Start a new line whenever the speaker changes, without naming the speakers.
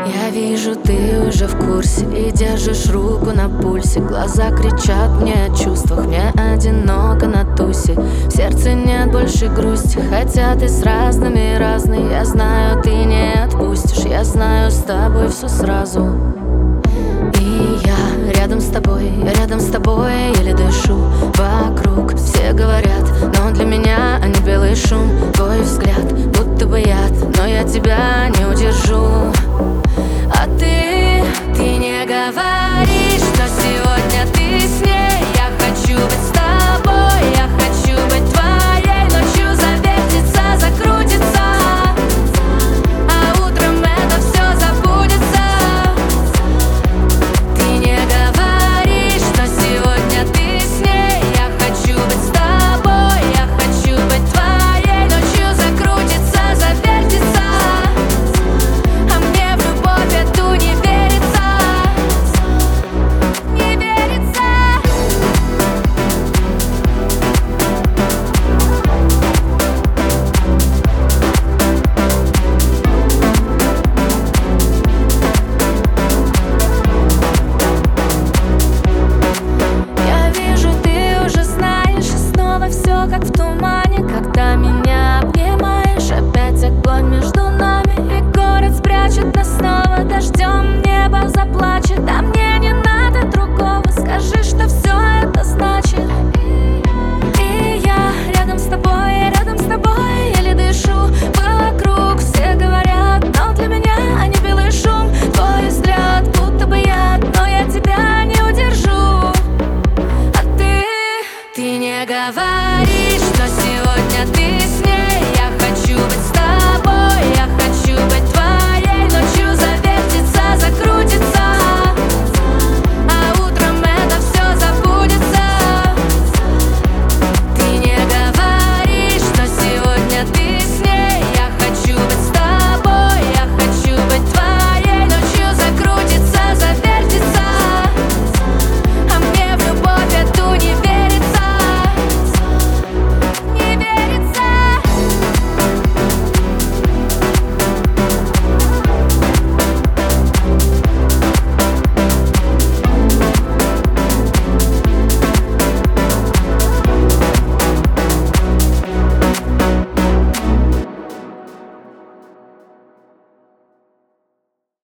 Я вижу, ты уже в курсе и держишь руку на пульсе. Глаза кричат мне о чувствах, мне одиноко на тусе. В сердце нет больше грусти, хотя ты с разными разный. Я знаю, ты не отпустишь, я знаю, с тобой все сразу. И я рядом с тобой, еле дышу. Вокруг все говорят, но для меня они белый шум. Твой взгляд, будто бы яд, но я тебя не удержу.